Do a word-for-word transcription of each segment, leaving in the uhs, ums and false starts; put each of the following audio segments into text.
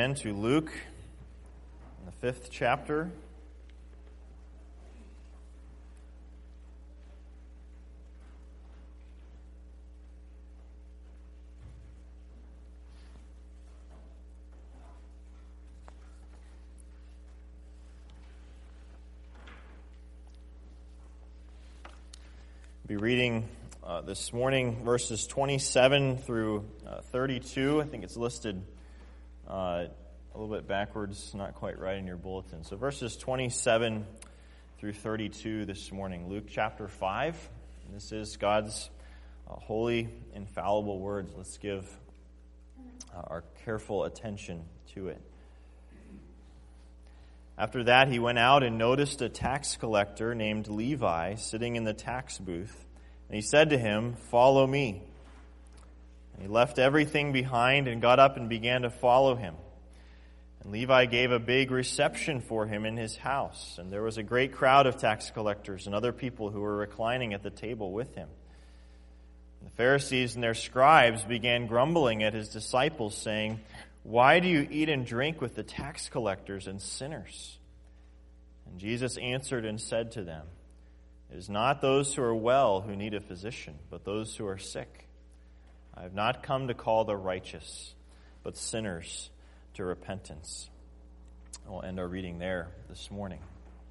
And to Luke, in the fifth chapter. Be reading uh, this morning verses twenty-seven through uh, thirty-two. I think it's listed Uh, a little bit backwards, not quite right in your bulletin. So verses twenty-seven through thirty-two this morning. Luke chapter five. And this is God's uh, holy, infallible words. Let's give uh, our careful attention to it. After that, he went out and noticed a tax collector named Levi sitting in the tax booth. And he said to him, "Follow me." He left everything behind and got up and began to follow him. And Levi gave a big reception for him in his house, and there was a great crowd of tax collectors and other people who were reclining at the table with him. And the Pharisees and their scribes began grumbling at his disciples, saying, "Why do you eat and drink with the tax collectors and sinners?" And Jesus answered and said to them, "It is not those who are well who need a physician, but those who are sick. I have not come to call the righteous, but sinners to repentance." We'll end our reading there this morning.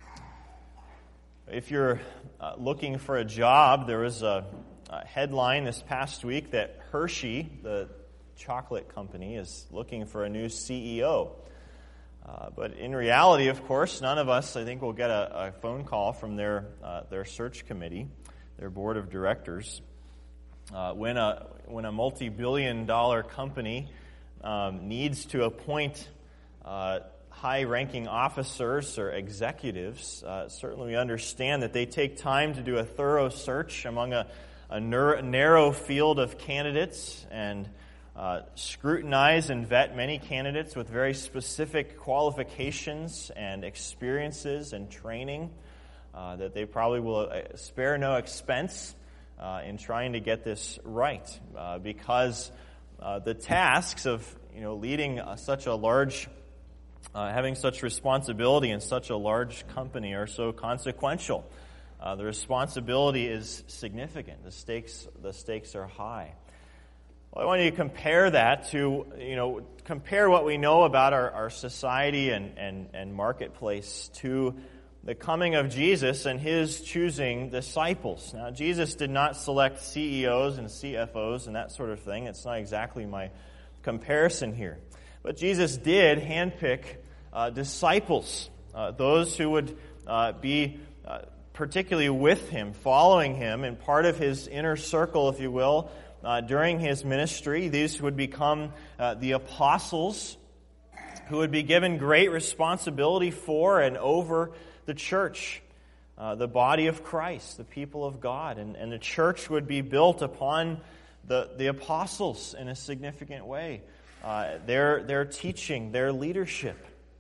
If you're uh, looking for a job, there was a, a headline this past week that Hershey, the chocolate company, is looking for a new C E O. Uh, but in reality, of course, none of us, I think, will get a, a phone call from their uh, their search committee, their board of directors. Uh, when a when a multi-billion dollar company um, needs to appoint uh, high-ranking officers or executives, uh, certainly we understand that they take time to do a thorough search among a, a ner- narrow field of candidates and uh, scrutinize and vet many candidates with very specific qualifications and experiences and training uh, that they probably will spare no expense Uh, in trying to get this right, uh, because uh, the tasks of you know leading uh, such a large, uh, having such responsibility in such a large company are so consequential. Uh, the responsibility is significant. The stakes, the stakes are high. Well, I want you to compare that to you know compare what we know about our, our society and, and and marketplace to the coming of Jesus and his choosing disciples. Now, Jesus did not select C E Os and C F Os and that sort of thing. It's not exactly my comparison here. But Jesus did handpick uh, disciples, uh, those who would uh, be uh, particularly with him, following him, and part of his inner circle, if you will, uh, during his ministry. These would become uh, the apostles, who would be given great responsibility for and over the church, uh, the body of Christ, the people of God. And, and the church would be built upon the, the apostles in a significant way. Uh, their, their teaching, their leadership.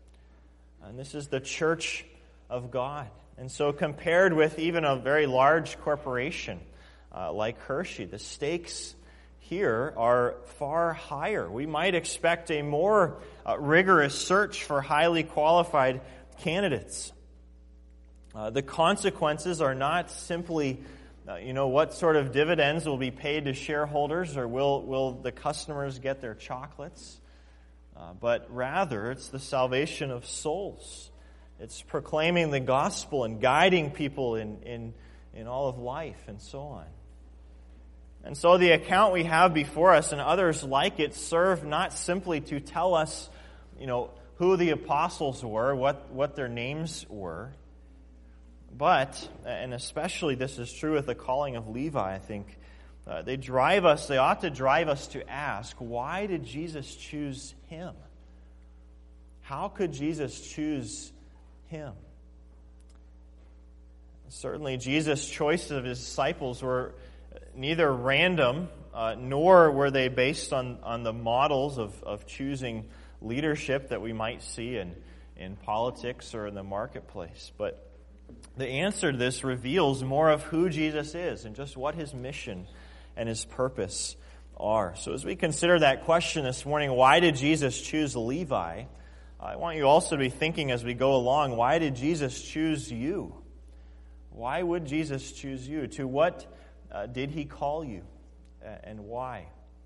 And this is the church of God. And so compared with even a very large corporation uh, like Hershey, the stakes here are far higher. We might expect a more uh, rigorous search for highly qualified candidates. Uh, the consequences are not simply, uh, you know, what sort of dividends will be paid to shareholders, or will will the customers get their chocolates, uh, but rather it's the salvation of souls. It's proclaiming the gospel and guiding people in in in all of life and so on. And so the account we have before us and others like it serve not simply to tell us, you know, who the apostles were, what what their names were. But, and especially this is true with the calling of Levi, I think, uh, they drive us, they ought to drive us to ask, why did Jesus choose him? How could Jesus choose him? Certainly, Jesus' choice of his disciples were neither random, uh, nor were they based on, on the models of, of choosing leadership that we might see in, in politics or in the marketplace. But the answer to this reveals more of who Jesus is and just what his mission and his purpose are. So as we consider that question this morning, why did Jesus choose Levi? I want you also to be thinking as we go along, why did Jesus choose you? Why would Jesus choose you? To what uh, did he call you, uh, and why?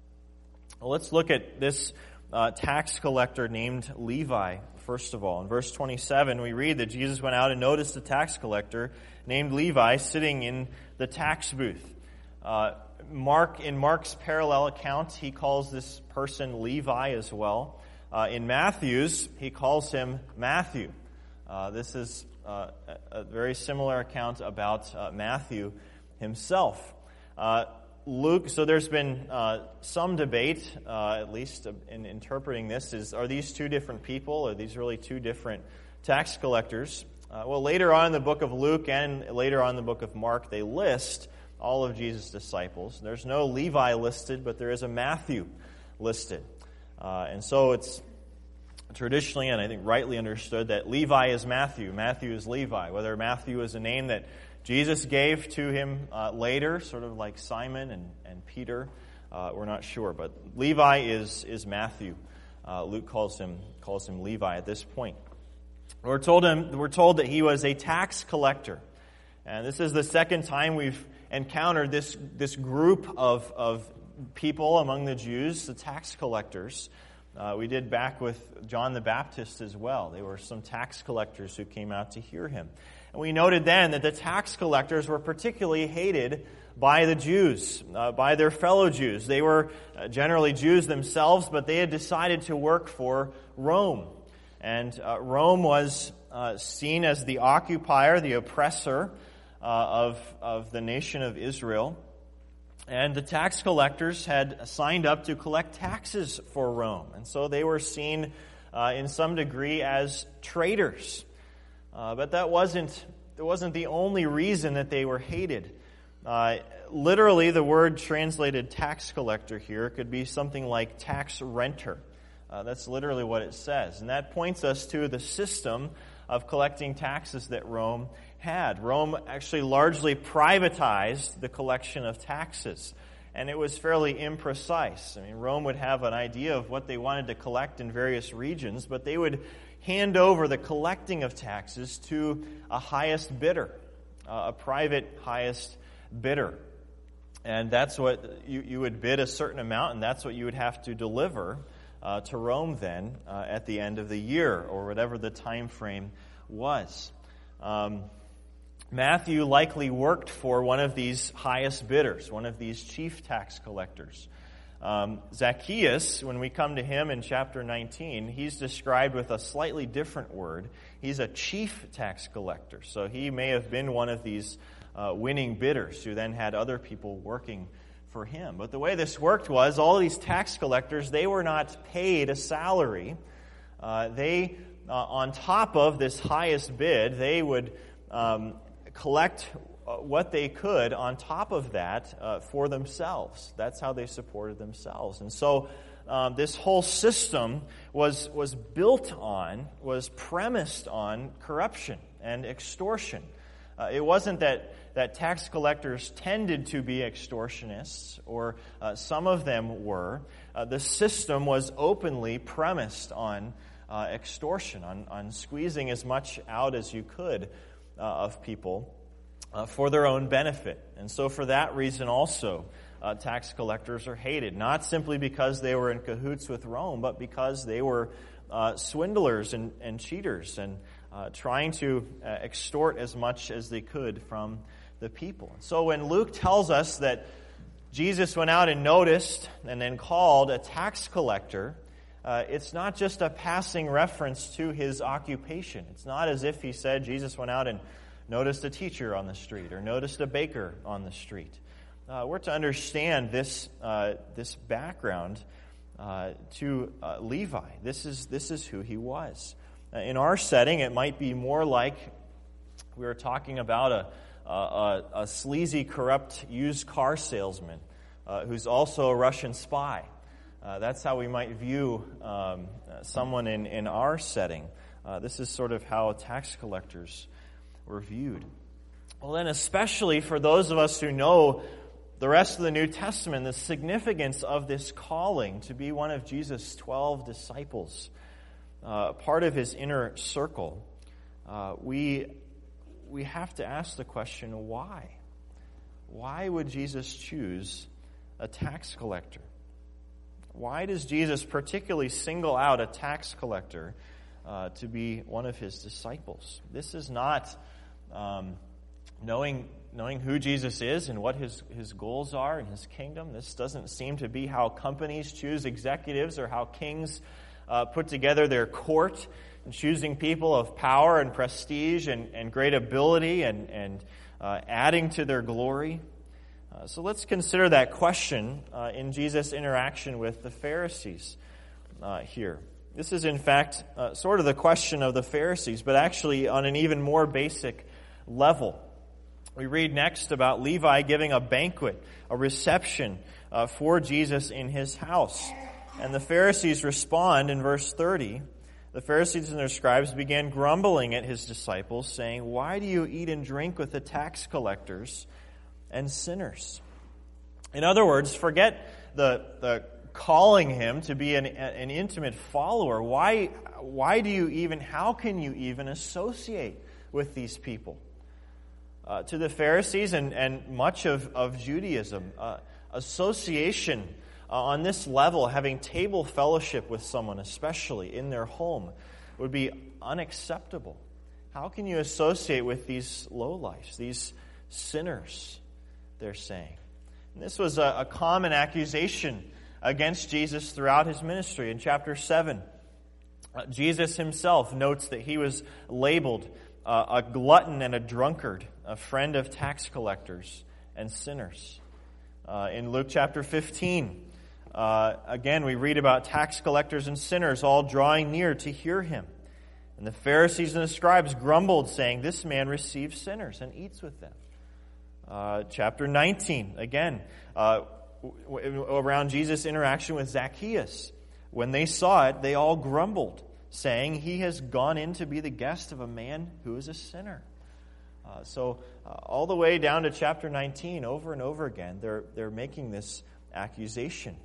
Well, let's look at this uh, tax collector named Levi, first of all. In verse twenty-seven, we read that Jesus went out and noticed a tax collector named Levi sitting in the tax booth. Uh, Mark, in Mark's parallel account, he calls this person Levi as well. Uh, in Matthew's, he calls him Matthew. Uh, this is uh, a very similar account about uh, Matthew himself. Uh, Luke, so there's been uh, some debate, uh, at least in interpreting this, is are these two different people? Are these really two different tax collectors? Uh, well, later on in the book of Luke and later on in the book of Mark, they list all of Jesus' disciples. There's no Levi listed, but there is a Matthew listed. Uh, and so it's traditionally, and I think rightly understood, that Levi is Matthew, Matthew is Levi. Whether Matthew is a name that Jesus gave to him uh, later, sort of like Simon and, and Peter, uh, we're not sure. But Levi is is Matthew. Uh, Luke calls him calls him Levi at this point. We're told him we're told that he was a tax collector, and this is the second time we've encountered this this group of of people among the Jews, the tax collectors. Uh, we did back with John the Baptist as well. They were some tax collectors who came out to hear him. And we noted then that the tax collectors were particularly hated by the Jews, uh, by their fellow Jews. They were uh, generally Jews themselves, but they had decided to work for Rome. And uh, Rome was uh, seen as the occupier, the oppressor uh, of, of the nation of Israel. And the tax collectors had signed up to collect taxes for Rome. And so they were seen uh, in some degree as traitors. Uh, but that wasn't, that wasn't the only reason that they were hated. Uh, literally, the word translated tax collector here could be something like tax renter. Uh, that's literally what it says. And that points us to the system of collecting taxes that Rome had. Rome actually largely privatized the collection of taxes, and it was fairly imprecise. I mean, Rome would have an idea of what they wanted to collect in various regions, but they would hand over the collecting of taxes to a highest bidder, uh, a private highest bidder. And that's what you, you would bid a certain amount, and that's what you would have to deliver uh, to Rome then uh, at the end of the year, or whatever the time frame was. Um, Matthew likely worked for one of these highest bidders, one of these chief tax collectors. Um, Zacchaeus, when we come to him in chapter nineteen, he's described with a slightly different word. He's a chief tax collector, so he may have been one of these uh, winning bidders who then had other people working for him. But the way this worked was all these tax collectors, they were not paid a salary. Uh, they, uh, on top of this highest bid, they would um, collect what they could on top of that uh, for themselves. That's how they supported themselves. And so um, this whole system was was built on, was premised on corruption and extortion. Uh, it wasn't that, that tax collectors tended to be extortionists, or uh, some of them were. Uh, the system was openly premised on uh, extortion, on, on squeezing as much out as you could uh, of people uh, for their own benefit. And so for that reason also, uh, tax collectors are hated, not simply because they were in cahoots with Rome, but because they were uh, swindlers and, and cheaters and Uh, trying to uh, extort as much as they could from the people. So when Luke tells us that Jesus went out and noticed and then called a tax collector, uh, it's not just a passing reference to his occupation. It's not as if he said Jesus went out and noticed a teacher on the street or noticed a baker on the street. Uh, we're to understand this uh, this background uh, to uh, Levi. This is this is who he was. In our setting, it might be more like we were talking about a, a, a sleazy, corrupt used car salesman uh, who's also a Russian spy. Uh, that's how we might view um, someone in, in our setting. Uh, this is sort of how tax collectors were viewed. Well, then especially for those of us who know the rest of the New Testament, the significance of this calling to be one of Jesus' twelve disciples, uh, part of his inner circle, uh, we, we have to ask the question, why? Why would Jesus choose a tax collector? Why does Jesus particularly single out a tax collector uh, to be one of his disciples? This is not um, knowing knowing who Jesus is and what his, his goals are in his kingdom. This doesn't seem to be how companies choose executives or how kings uh, put together their court in choosing people of power and prestige and, and great ability and, and uh, adding to their glory. Uh, so let's consider that question uh, in Jesus' interaction with the Pharisees uh, here. This is, in fact, uh, sort of the question of the Pharisees, but actually on an even more basic level. We read next about Levi giving a banquet, a reception uh, for Jesus in his house. And the Pharisees respond in verse thirty. The Pharisees and their scribes began grumbling at his disciples, saying, "Why do you eat and drink with the tax collectors and sinners?" In other words, forget the, the calling him to be an, an intimate follower. Why, why do you even, how can you even associate with these people? Uh, to the Pharisees and, and much of, of Judaism, uh, association uh, on this level, having table fellowship with someone, especially in their home, would be unacceptable. How can you associate with these lowlifes, these sinners, they're saying? And this was a, a common accusation against Jesus throughout his ministry. In chapter seven, uh, Jesus himself notes that he was labeled uh, a glutton and a drunkard, a friend of tax collectors and sinners. Uh, in Luke chapter fifteen, uh, again, we read about tax collectors and sinners all drawing near to hear him. And the Pharisees and the scribes grumbled, saying, "This man receives sinners and eats with them." Uh, chapter nineteen, again, uh, w- w- around Jesus' interaction with Zacchaeus. When they saw it, they all grumbled, saying, "He has gone in to be the guest of a man who is a sinner." Uh, so uh, all the way down to chapter nineteen, over and over again, they're they're making this accusation.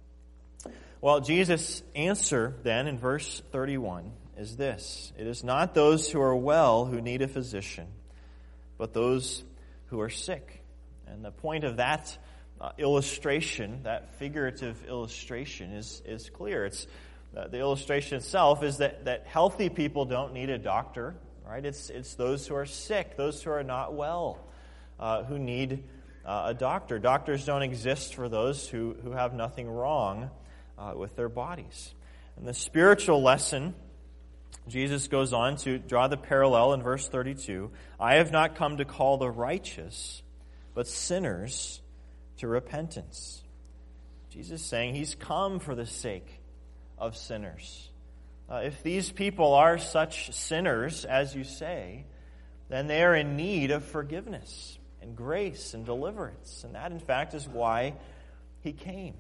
Well, Jesus' answer then in verse thirty-one is this: "It is not those who are well who need a physician, but those who are sick." And the point of that uh, illustration, that figurative illustration, is is clear. It's uh, the illustration itself is that that healthy people don't need a doctor. Right? It's it's those who are sick, those who are not well, uh, who need uh, a doctor. Doctors don't exist for those who, who have nothing wrong uh, with their bodies. And the spiritual lesson, Jesus goes on to draw the parallel in verse thirty-two. "I have not come to call the righteous, but sinners to repentance." Jesus is saying he's come for the sake of sinners. Uh, if these people are such sinners, as you say, then they are in need of forgiveness and grace and deliverance. And that, in fact, is why he came.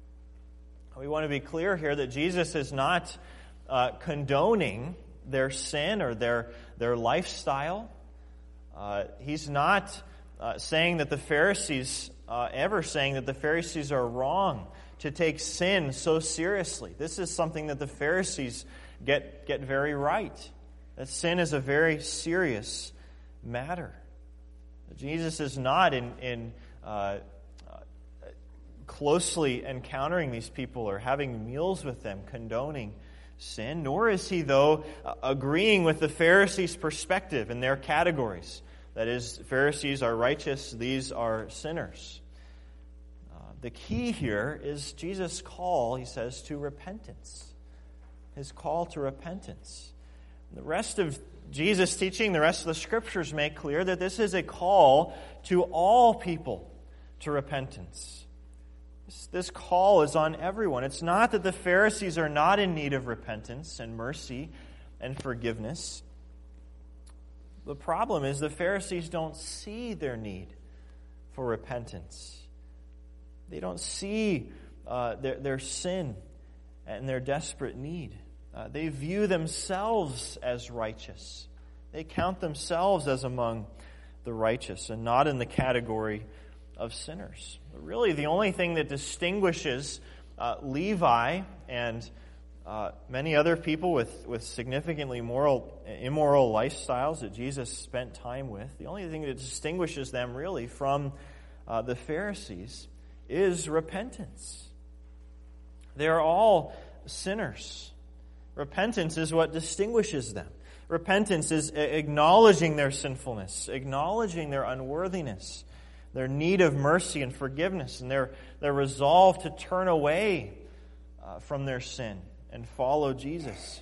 We want to be clear here that Jesus is not uh, condoning their sin or their, their lifestyle. Uh, he's not uh, saying that the Pharisees, uh, ever saying that the Pharisees are wrong to take sin so seriously. This is something that the Pharisees get get very right. That sin is a very serious matter. Jesus is not in, in uh, uh, closely encountering these people or having meals with them, condoning sin, nor is he, though, uh, agreeing with the Pharisees' perspective in their categories. That is, Pharisees are righteous, these are sinners. The key here is Jesus' call, he says, to repentance. His call to repentance. The rest of Jesus' teaching, the rest of the Scriptures make clear that this is a call to all people to repentance. This, this call is on everyone. It's not that the Pharisees are not in need of repentance and mercy and forgiveness. The problem is the Pharisees don't see their need for repentance. They don't see uh, their, their sin and their desperate need. Uh, they view themselves as righteous. They count themselves as among the righteous and not in the category of sinners. Really, the only thing that distinguishes uh, Levi and uh, many other people with, with significantly moral, immoral lifestyles that Jesus spent time with, the only thing that distinguishes them really from uh, the Pharisees is repentance. They are all sinners. Repentance is what distinguishes them. Repentance is acknowledging their sinfulness, acknowledging their unworthiness, their need of mercy and forgiveness, and their, their resolve to turn away uh, from their sin and follow Jesus.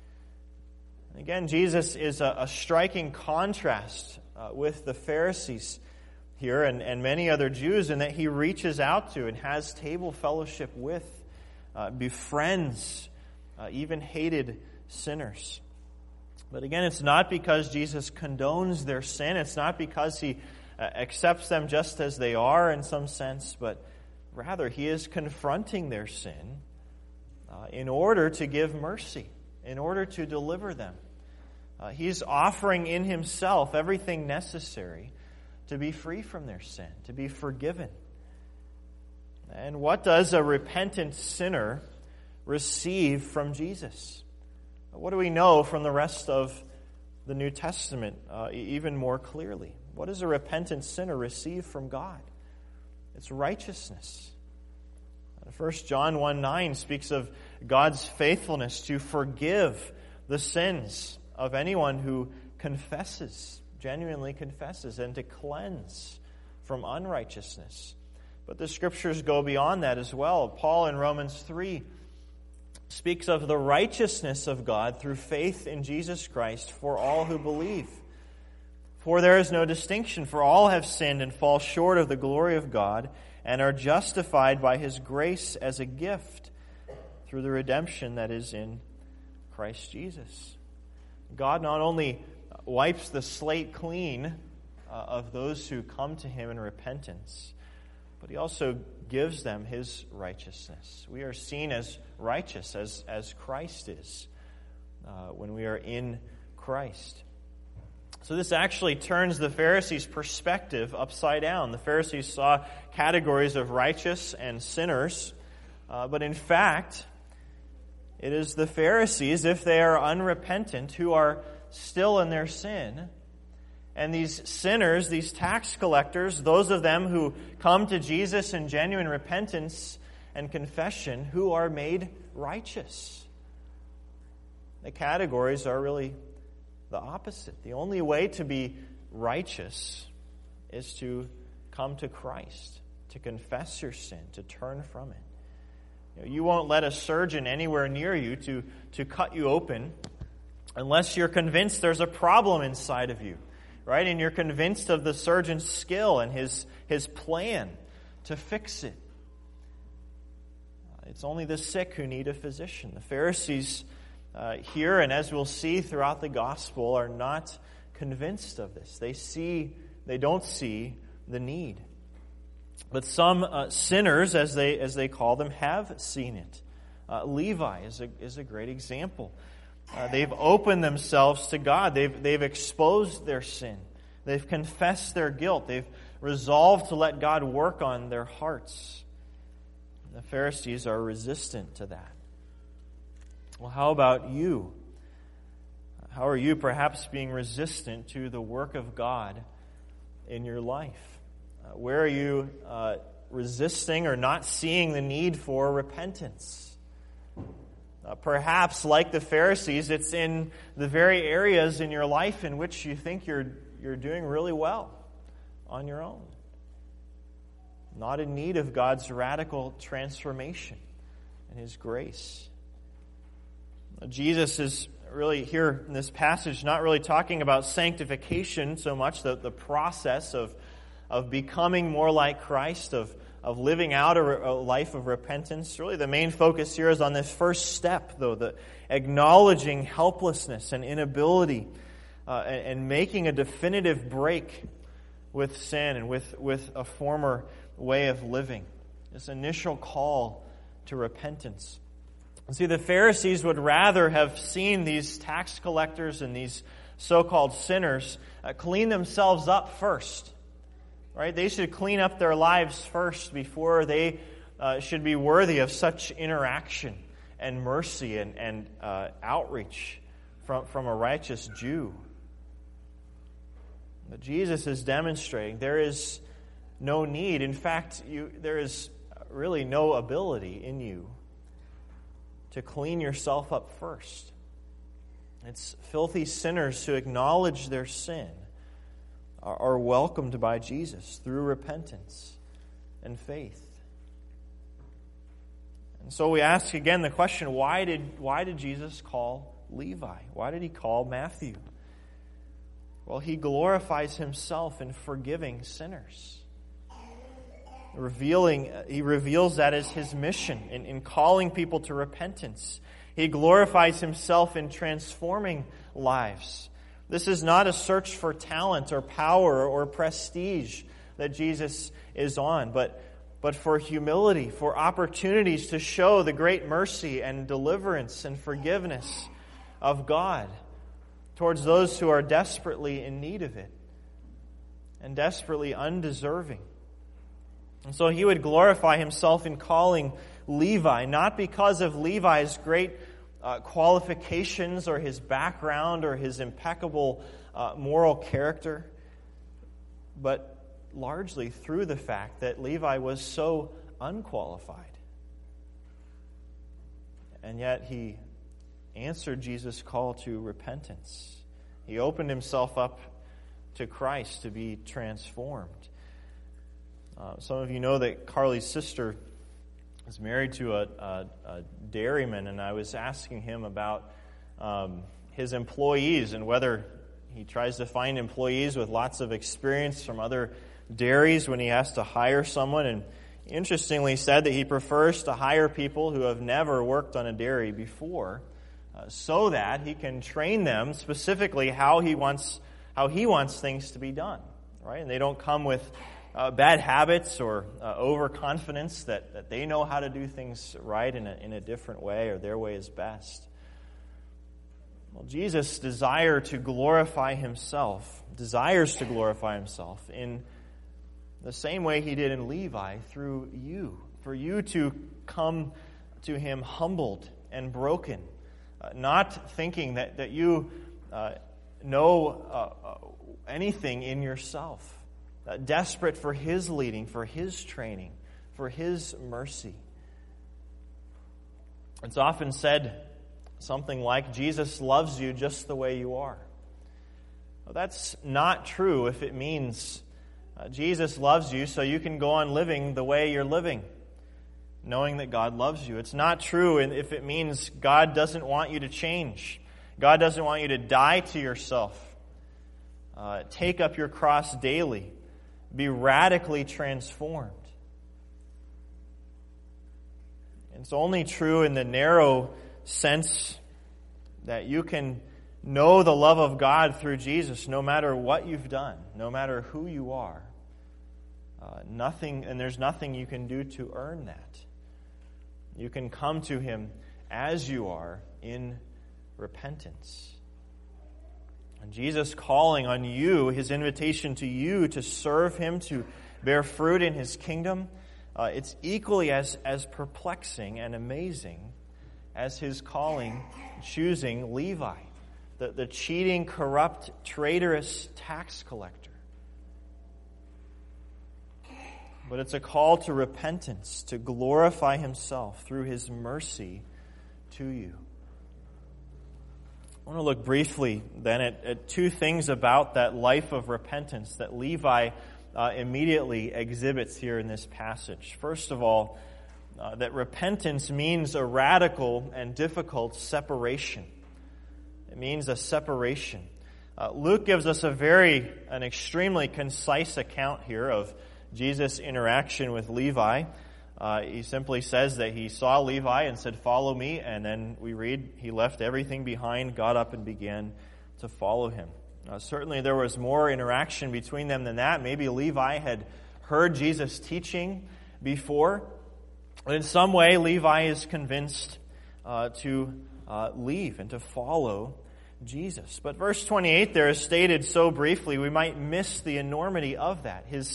And again, Jesus is a, a striking contrast uh, with the Pharisees here and, and many other Jews in that he reaches out to and has table fellowship with, uh, befriends, uh, even hated sinners. But again, it's not because Jesus condones their sin. It's not because he uh, accepts them just as they are in some sense, but rather he is confronting their sin uh, in order to give mercy, in order to deliver them. Uh, he's offering in himself everything necessary to be free from their sin, to be forgiven. And what does a repentant sinner receive from Jesus? What do we know from the rest of the New Testament uh, even more clearly? What does a repentant sinner receive from God? It's righteousness. First John one nine speaks of God's faithfulness to forgive the sins of anyone who confesses, genuinely confesses, and to cleanse from unrighteousness. But the Scriptures go beyond that as well. Paul in Romans three speaks of the righteousness of God through faith in Jesus Christ for all who believe. For there is no distinction, for all have sinned and fall short of the glory of God and are justified by His grace as a gift through the redemption that is in Christ Jesus. God not only wipes the slate clean uh, of those who come to Him in repentance, but He also gives them His righteousness. We are seen as righteous as, as Christ is uh, when we are in Christ. So this actually turns the Pharisees' perspective upside down. The Pharisees saw categories of righteous and sinners, uh, but in fact, it is the Pharisees, if they are unrepentant, who are still in their sin. And these sinners, these tax collectors, those of them who come to Jesus in genuine repentance and confession, who are made righteous. The categories are really the opposite. The only way to be righteous is to come to Christ, to confess your sin, to turn from it. You know, you won't let a surgeon anywhere near you to, to cut you open unless you're convinced there's a problem inside of you, right? And you're convinced of the surgeon's skill and his, his plan to fix it. It's only the sick who need a physician. The Pharisees uh, here, and as we'll see throughout the gospel, are not convinced of this. They see, they don't see the need. But some uh, sinners, as they as they call them, have seen it. Uh, Levi is a is a great example. Uh, they've opened themselves to God. They've they've exposed their sin. They've confessed their guilt. They've resolved to let God work on their hearts. The Pharisees are resistant to that. Well, how about you? How are you perhaps being resistant to the work of God in your life? Uh, where are you uh, resisting or not seeing the need for repentance? Uh, perhaps, like the Pharisees, it's in the very areas in your life in which you think you're you're doing really well on your own. Not in need of God's radical transformation and His grace. Jesus is really here in this passage not really talking about sanctification so much, the, the process of, of becoming more like Christ, of, of living out a, a life of repentance. Really the main focus here is on this first step, though, the acknowledging helplessness and inability uh, and, and making a definitive break with sin and with, with a former way of living. This initial call to repentance. And see, the Pharisees would rather have seen these tax collectors and these so-called sinners uh, clean themselves up first. right? They should clean up their lives first before they uh, should be worthy of such interaction and mercy and, and uh, outreach from, from a righteous Jew. But Jesus is demonstrating there is no need. In fact, you, there is really no ability in you to clean yourself up first. It's filthy sinners who acknowledge their sin are, are welcomed by Jesus through repentance and faith. And so we ask again the question, why did, why did Jesus call Levi? Why did he call Matthew? Well, he glorifies himself in forgiving sinners. Revealing, he reveals that as his mission in, in calling people to repentance. He glorifies himself in transforming lives. This is not a search for talent or power or prestige that Jesus is on, but, but for humility, for opportunities to show the great mercy and deliverance and forgiveness of God towards those who are desperately in need of it and desperately undeserving. And so he would glorify himself in calling Levi, not because of Levi's great uh, qualifications or his background or his impeccable uh, moral character, but largely through the fact that Levi was so unqualified. And yet he answered Jesus' call to repentance. He opened himself up to Christ to be transformed. Uh, some of you know that Carly's sister is married to a, a, a dairyman, and I was asking him about um, his employees and whether he tries to find employees with lots of experience from other dairies when he has to hire someone. And interestingly said that he prefers to hire people who have never worked on a dairy before, uh, so that he can train them specifically how he wants how he wants things to be done, right? And they don't come with Uh, bad habits or uh, overconfidence that, that they know how to do things right in a, in a different way or their way is best. Well, Jesus' desire to glorify himself, desires to glorify himself in the same way he did in Levi through you, for you to come to him humbled and broken, uh, not thinking that, that you uh, know uh, anything in yourself. Uh, desperate for his leading, for his training, for his mercy. It's often said something like, Jesus loves you just the way you are. Well, that's not true if it means uh, Jesus loves you so you can go on living the way you're living, knowing that God loves you. It's not true if it means God doesn't want you to change. God doesn't want you to die to yourself. Uh, take up your cross daily. Be radically transformed. It's only true in the narrow sense that you can know the love of God through Jesus no matter what you've done, no matter who you are. Uh, nothing, and there's nothing you can do to earn that. You can come to him as you are in repentance. And Jesus calling on you, his invitation to you to serve him, to bear fruit in his kingdom, uh, it's equally as, as perplexing and amazing as his calling, choosing Levi, the, the cheating, corrupt, traitorous tax collector. But it's a call to repentance, to glorify himself through his mercy to you. I want to look briefly then at, at two things about that life of repentance that Levi uh, immediately exhibits here in this passage. First of all, uh, that repentance means a radical and difficult separation. It means a separation. Uh, Luke gives us a very, an extremely concise account here of Jesus' interaction with Levi. Uh, he simply says that he saw Levi and said, "Follow me," and then we read he left everything behind, got up, and began to follow him. Uh, certainly there was more interaction between them than that. Maybe Levi had heard Jesus' teaching before, but in some way Levi is convinced uh, to uh, leave and to follow Jesus. But verse twenty-eight there is stated so briefly we might miss the enormity of that. His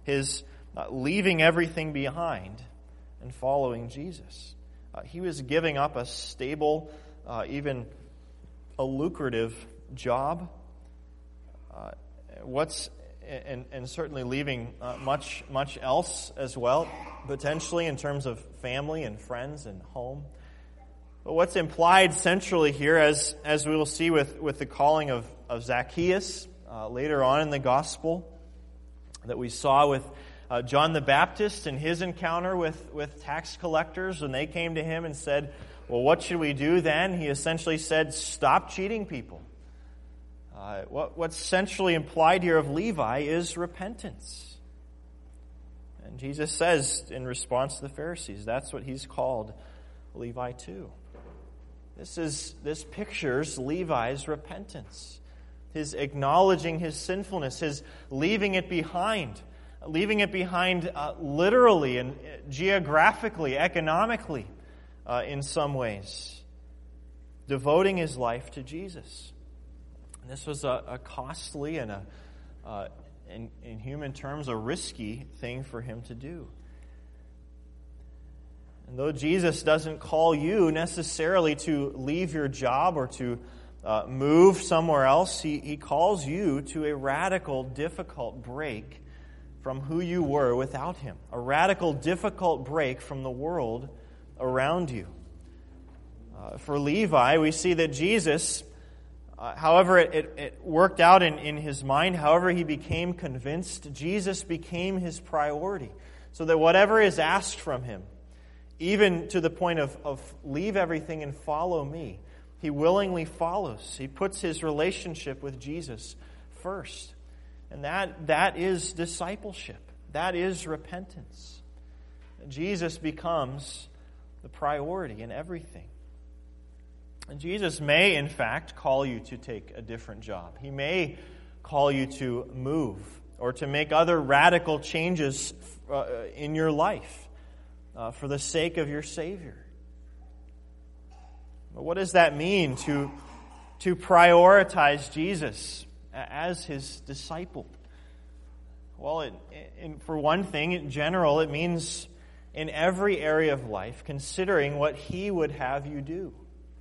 his uh, leaving everything behind and following Jesus. Uh, he was giving up a stable, uh, even a lucrative job. Uh, what's and, and certainly leaving uh, much much else as well, potentially in terms of family and friends and home. But what's implied centrally here, as as we will see with, with the calling of, of Zacchaeus uh, later on in the gospel, that we saw with uh, John the Baptist and his encounter with, with tax collectors when they came to him and said, well, what should we do then? He essentially said, stop cheating people. Uh, what, what's centrally implied here of Levi is repentance. And Jesus says in response to the Pharisees, that's what he's called Levi too. This is this pictures Levi's repentance, his acknowledging his sinfulness, his leaving it behind, leaving it behind uh, literally and geographically, economically, uh, in some ways, devoting his life to Jesus. And this was a, a costly and a, uh, in, in human terms, a risky thing for him to do. And though Jesus doesn't call you necessarily to leave your job or to uh, move somewhere else, he, he calls you to a radical, difficult break from who you were without him. A radical, difficult break from the world around you. Uh, for Levi, we see that Jesus, uh, however it, it, it worked out in, in his mind, however he became convinced, Jesus became his priority. So that whatever is asked from him, even to the point of, of leave everything and follow me, he willingly follows. He puts his relationship with Jesus first. And that that is discipleship. That is repentance. Jesus becomes the priority in everything. And Jesus may, in fact, call you to take a different job. He may call you to move or to make other radical changes uh, in your life. Uh, for the sake of your Savior. But what does that mean to, to prioritize Jesus as his disciple? Well, it, in, for one thing, in general, it means in every area of life, considering what he would have you do.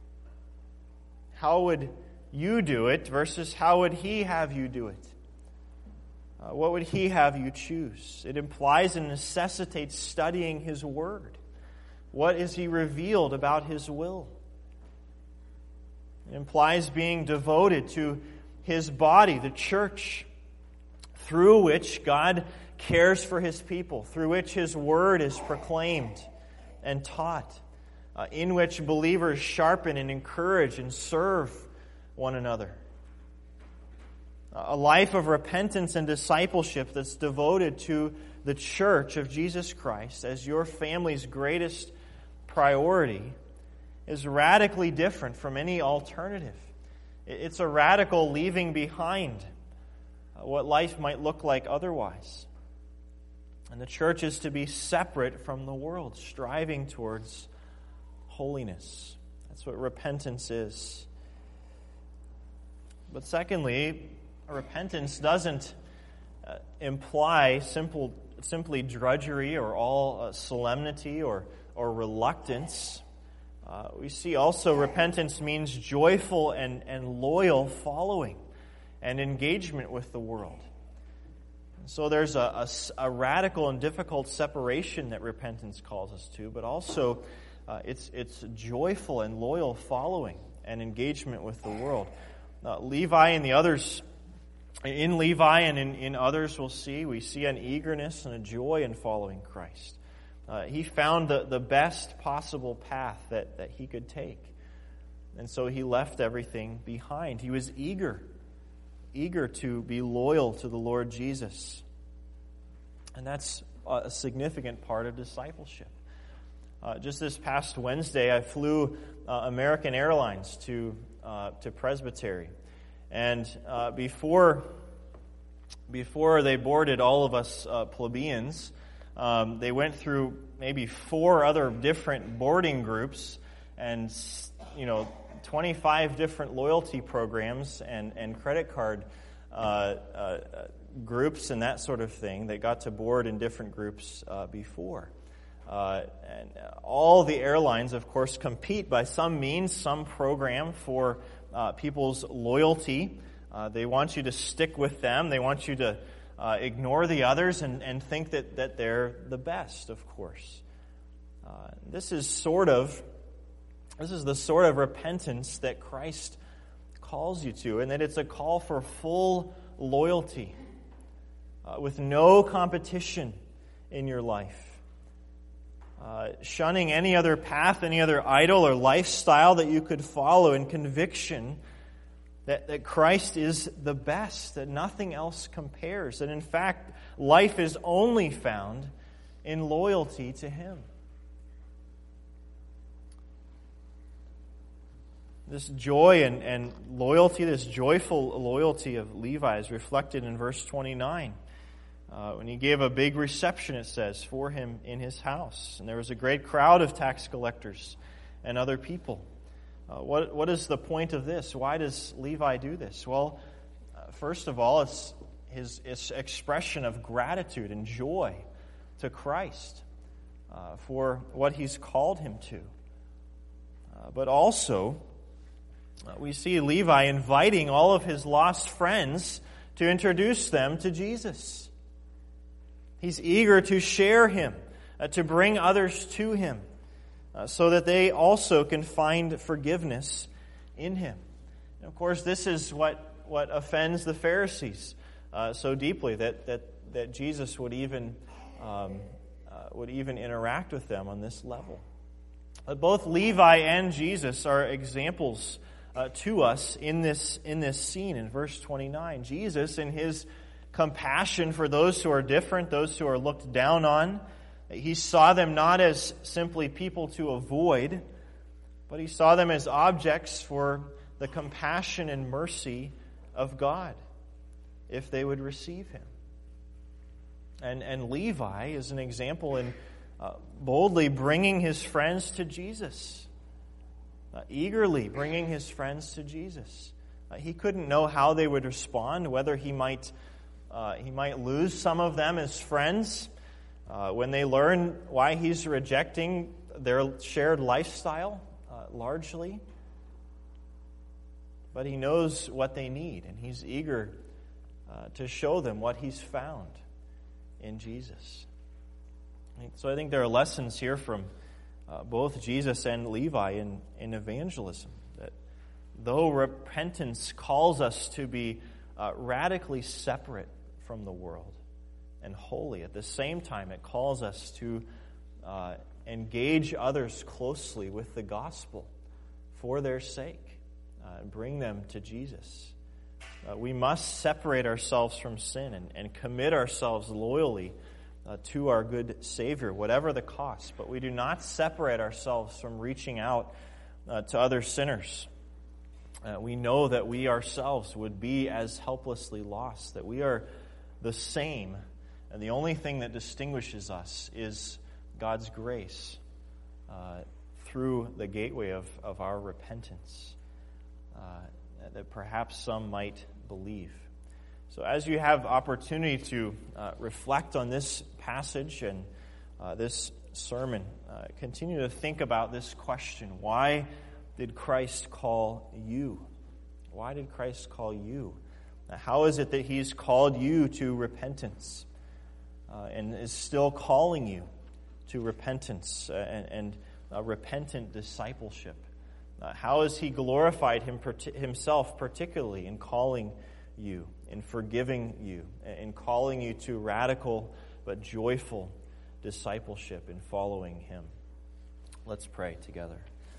How would you do it versus how would he have you do it? Uh, what would he have you choose? It implies and necessitates studying his word. What is he revealed about his will? It implies being devoted to his body, the church, through which God cares for his people, through which his word is proclaimed and taught, uh, in which believers sharpen and encourage and serve one another. A life of repentance and discipleship that's devoted to the church of Jesus Christ as your family's greatest priority is radically different from any alternative. It's a radical leaving behind what life might look like otherwise. And the church is to be separate from the world, striving towards holiness. That's what repentance is. But secondly, repentance doesn't uh, imply simple, simply drudgery or all uh, solemnity or, or reluctance. Uh, we see also repentance means joyful and, and loyal following and engagement with the world. And so there's a, a, a radical and difficult separation that repentance calls us to, but also uh, it's, it's joyful and loyal following and engagement with the world. Uh, Levi and the others In Levi and in, in others we'll see, we see an eagerness and a joy in following Christ. Uh, he found the, the best possible path that, that he could take. And so he left everything behind. He was eager, eager to be loyal to the Lord Jesus. And that's a significant part of discipleship. Uh, just this past Wednesday, I flew uh, American Airlines to uh, to Presbytery. And uh, before before they boarded all of us uh, plebeians, um, they went through maybe four other different boarding groups and, you know, twenty-five different loyalty programs and, and credit card uh, uh, groups and that sort of thing. They got to board in different groups uh, before. Uh, and all the airlines, of course, compete by some means, some program for uh, people's loyalty. Uh, they want you to stick with them. They want you to uh, ignore the others and, and think that, that they're the best, of course. Uh, this is sort of, this is the sort of repentance that Christ calls you to, and that it's a call for full loyalty uh, with no competition in your life. Uh, shunning any other path, any other idol or lifestyle that you could follow in conviction that, that Christ is the best, that nothing else compares, that in fact life is only found in loyalty to Him. This joy and, and loyalty, this joyful loyalty of Levi is reflected in verse twenty-nine. Uh, when he gave a big reception, it says, for him in his house. And there was a great crowd of tax collectors and other people. Uh, what What is the point of this? Why does Levi do this? Well, uh, first of all, it's his, his expression of gratitude and joy to Christ uh, for what He's called him to. Uh, but also, uh, we see Levi inviting all of his lost friends to introduce them to Jesus. He's eager to share Him, uh, to bring others to Him, uh, so that they also can find forgiveness in Him. And of course, this is what, what offends the Pharisees uh, so deeply, that, that, that Jesus would even, um, uh, would even interact with them on this level. But both Levi and Jesus are examples uh, to us in this, in this scene in verse twenty-nine. Jesus, in His compassion for those who are different, those who are looked down on. He saw them not as simply people to avoid, but He saw them as objects for the compassion and mercy of God, if they would receive Him. And, and Levi is an example in uh, boldly bringing his friends to Jesus, uh, eagerly bringing his friends to Jesus. Uh, he couldn't know how they would respond, whether he might Uh, he might lose some of them as friends uh, when they learn why he's rejecting their shared lifestyle, uh, largely. But he knows what they need, and he's eager uh, to show them what he's found in Jesus. So I think there are lessons here from uh, both Jesus and Levi in, in evangelism, that though repentance calls us to be uh, radically separate from the world and holy, at the same time it calls us to uh, engage others closely with the gospel for their sake, uh, bring them to Jesus. Uh, we must separate ourselves from sin and, and commit ourselves loyally uh, to our good Savior, whatever the cost. But we do not separate ourselves from reaching out uh, to other sinners. Uh, we know that we ourselves would be as helplessly lost, that we are the same, and the only thing that distinguishes us is God's grace uh, through the gateway of, of our repentance, uh, that perhaps some might believe. So as you have opportunity to uh, reflect on this passage and uh, this sermon, uh, continue to think about this question: why did Christ call you? Why did Christ call you? How is it that He's called you to repentance uh, and is still calling you to repentance uh, and, and uh, repentant discipleship? Uh, how has He glorified him, Himself particularly in calling you, in forgiving you, in calling you to radical but joyful discipleship in following Him? Let's pray together.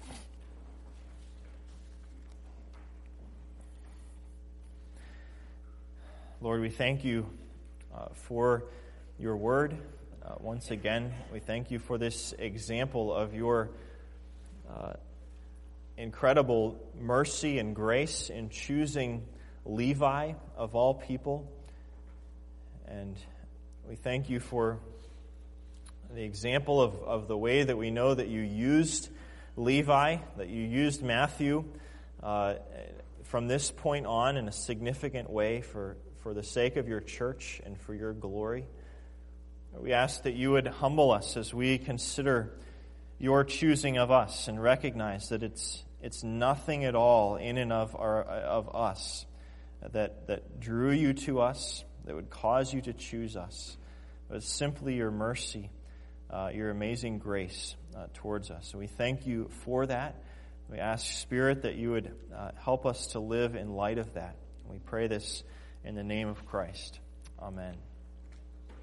Lord, we thank You uh, for Your word. Uh, once again, we thank You for this example of Your uh, incredible mercy and grace in choosing Levi of all people. And we thank You for the example of, of the way that we know that You used Levi, that You used Matthew uh, from this point on in a significant way for, for the sake of your church and for your glory. We ask that you would humble us as we consider your choosing of us and recognize that it's it's nothing at all in and of our of us that that drew you to us, that would cause you to choose us. But it's simply your mercy, uh, your amazing grace uh, towards us. So we thank you for that. We ask, Spirit, that you would uh, help us to live in light of that. We pray this in the name of Christ. Amen.